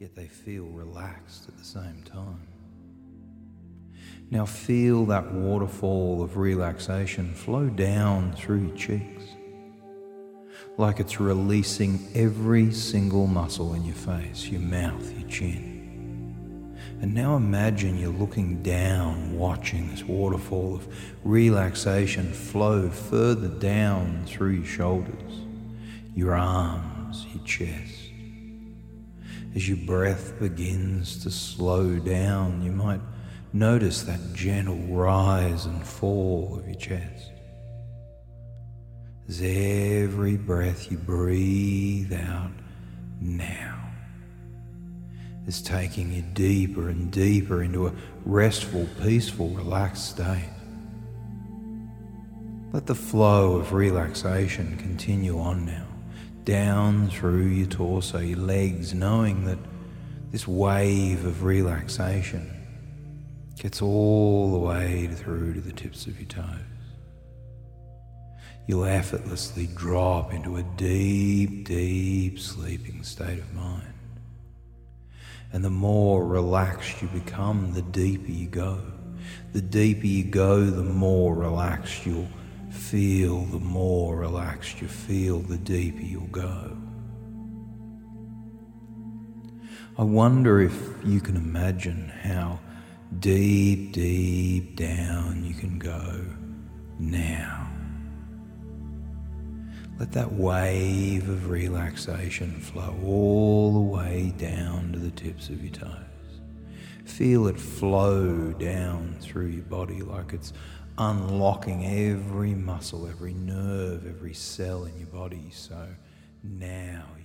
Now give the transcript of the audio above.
yet they feel relaxed at the same time. Now feel that waterfall of relaxation flow down through your cheeks, like it's releasing every single muscle in your face, your mouth, your chin. And now imagine you're looking down, watching this waterfall of relaxation flow further down through your shoulders, your arms, your chest. As your breath begins to slow down, you might notice that gentle rise and fall of your chest. As every breath you breathe out now is taking you deeper and deeper into a restful, peaceful, relaxed state. Let the flow of relaxation continue on now, down through your torso, your legs, knowing that this wave of relaxation gets all the way through to the tips of your toes. You'll effortlessly drop into a deep, deep sleeping state of mind. And the more relaxed you become, the deeper you go. The deeper you go, the more relaxed you'll feel. The more relaxed you feel, the deeper you'll go. I wonder if you can imagine how deep, deep down you can go now. Let that wave of relaxation flow all the way down to the tips of your toes. Feel it flow down through your body like it's unlocking every muscle, every nerve, every cell in your body. So now